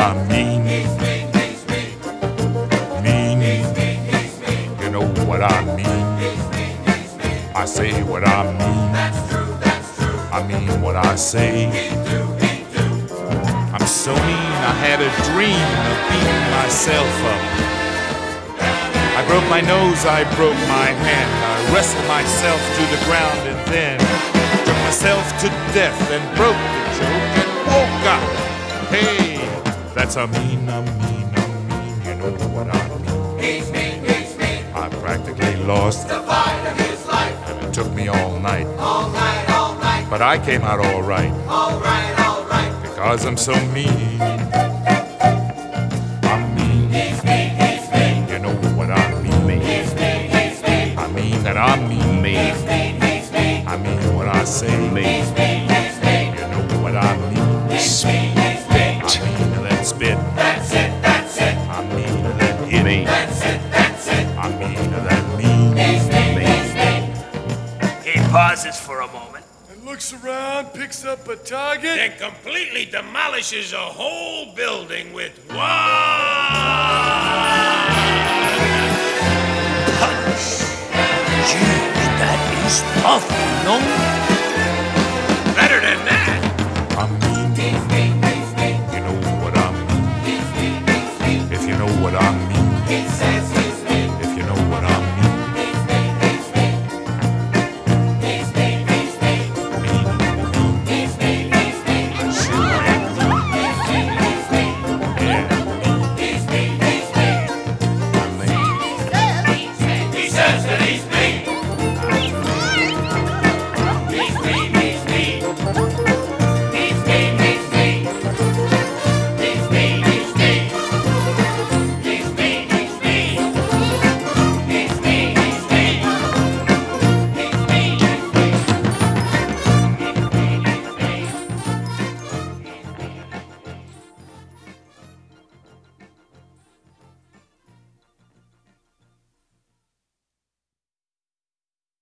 I mean? Mean. You know what I mean? I say what I mean. I mean what I say. I'm so mean, I had a dream of beating myself up. I broke my nose, I broke my hand. I wrestled myself to the ground and then took myself to death and broke the joke and woke up. Hey, that's a mean, you know what I mean. He's mean. I practically lost The fight of his life. and it took me all night. All night. But I came out all right All right. because I'm so mean. I'm mean. He's mean. You know what I mean. He's mean. I mean that I mean me. He's mean. I mean what I say. He's mean. You know what I mean. Spit. I mean that spit. That's it. I mean that hit me. That's it. I mean that mean. He's mean. He pauses for a moment. And looks around, picks up a target. Then completely demolishes a whole building with one punch. Gee, that is tough, you know? Better than that. I'm mean. You know what I mean. If you know what I mean.